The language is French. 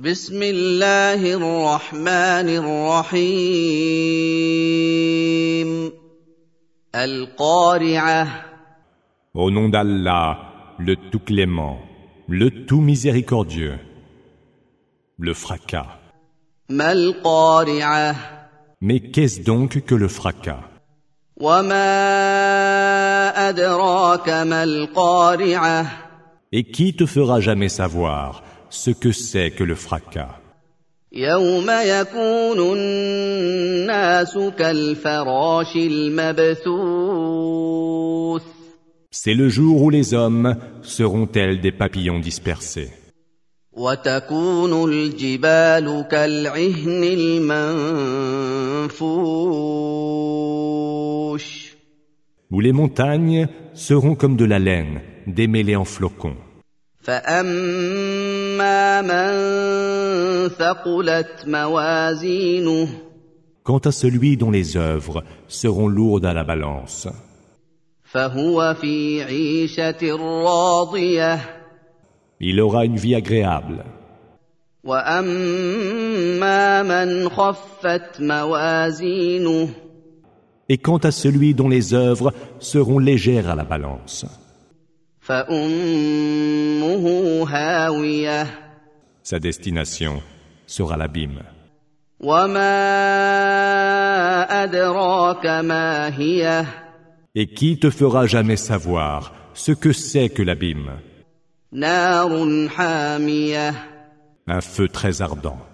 بسم الله الرحمن الرحيم القارعة. Au nom d'Allah, le tout clément, le tout miséricordieux. Le fracas. ما القارعة. Mais qu'est-ce donc que le fracas? وما أدراك ما القارعة. Et qui te fera jamais savoir ce que c'est que le fracas? يوم يكون الناس كالفراش المبثوث. C'est le jour où les hommes seront tels des papillons dispersés. وتكون الجبال كالعهن المنفوش. Où les montagnes seront comme de la laine démêlée en flocons. فأما من ثقلت موازينه. Quant à celui dont les œuvres seront lourdes à la balance, فهو في عيشة راضية. il aura une vie agréable. وأما من خفت موازينه. Et quant à celui dont les œuvres seront légères à la balance, فأمه هاوية. sa destination sera l'abîme. وما أدراك ما هي. Et qui te fera jamais savoir ce que c'est que l'abîme? نار حامية. Un feu très ardent.